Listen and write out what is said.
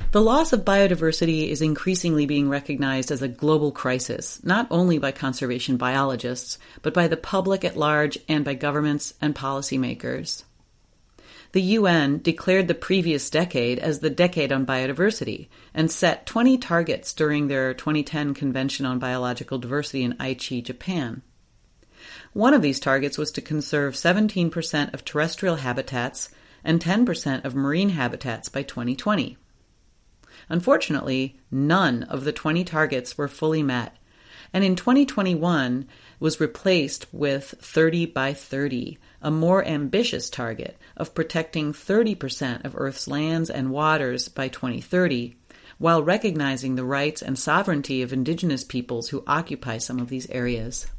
The loss of biodiversity is increasingly being recognized as a global crisis, not only by conservation biologists, but by the public at large and by governments and policymakers. The UN declared the previous decade as the Decade on Biodiversity and set 20 targets during their 2010 Convention on Biological Diversity in Aichi, Japan. One of these targets was to conserve 17% of terrestrial habitats and 10% of marine habitats by 2020. Unfortunately, none of the 20 targets were fully met, and in 2021 was replaced with 30 by 30, a more ambitious target of protecting 30% of Earth's lands and waters by 2030, while recognizing the rights and sovereignty of indigenous peoples who occupy some of these areas.